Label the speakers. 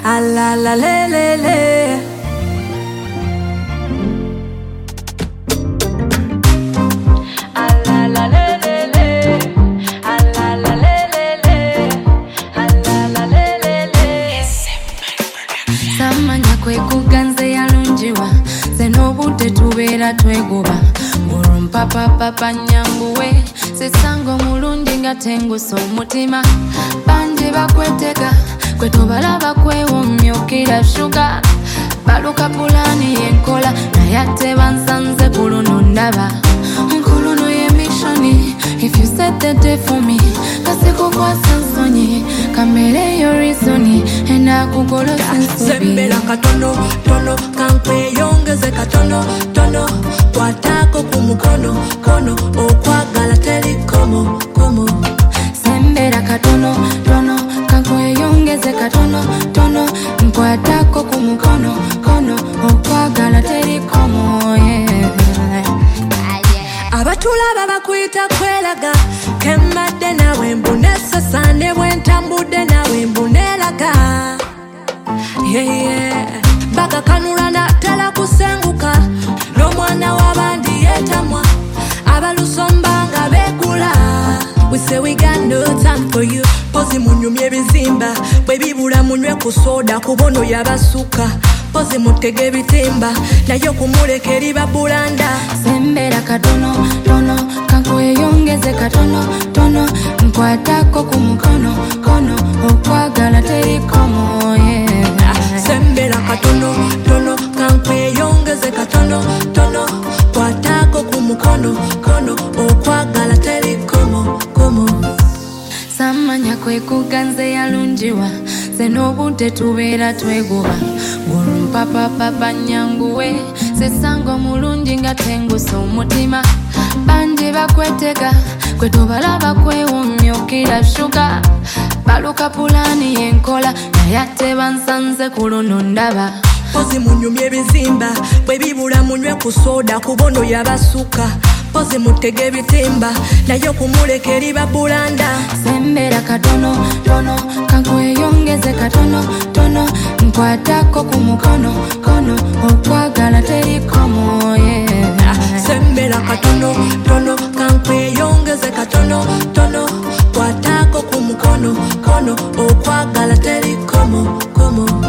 Speaker 1: la la le le le. La la le le le. La la le le le. La la le le le.
Speaker 2: Samanya kwe kuganze yalunjiwa zeno budde tubeera twegoba ngolumpa papa nyambuwe sesango mulungi nga tengusa omutima bangi bakwetega kwe tobalaba kwewomyukira shuga baluka pulani yenkola naye ate bansanze ku luno ndaba nkuluno y'emishoni. If you set the day for me kasikukwasa nsonyi kamereyo reasoni enakugolosa ensobi
Speaker 1: sembera katono tono kankweyongeze katono tono kwatako ku mukono kono okwagala teri komo komo.
Speaker 2: sembera katono tono kankweyongeze katono tono nkwatako ku mukono kono okwagala teri komo
Speaker 1: abatulaba bakuyita kwelaga kemadde nawe mbunesasa ne bwentambudde nawe mbunelaga bagakanula natala kusenguka n'omwana w'abandi yetamwa abalusomba nga begula. We say we got no time for you. Pozi munyumye bizimba bwe bibula munywe ku soda kubono yabasuka pozi mutege bitimba nayo kumuleke liba bulanda.
Speaker 2: sembera katono tono kankweyongeze katono tono nkwatako ku mukono kono okwagala teri komo
Speaker 1: sembera katono tono kankweyongeze katono tono kwatako ku mukono kono okwagala teri komo komo.
Speaker 2: samanya kwe kuganze yalunjiwa zeno budde tubeera twegoba ngolumpa papa nyanguwe sesango mulungi nga tengusa omutima bangi bakwetega kwe tobalaba kwewomyukira shuga baluka pulani yenkola naye ate bansanze ku luno ndaba
Speaker 1: pozi munyumye bizimba bwe bibula munywe ku soda kubono yabasuka pozi mutege bitimba nayo kumuleke liba bulanda.
Speaker 2: sembera katono tono kankweyongeze katono tono nkwatako ku mukono kono okwagala teri komo
Speaker 1: sembera katono tono kankweyongeze katono tono kwatako ku mukono kono okwagala teri komo komo.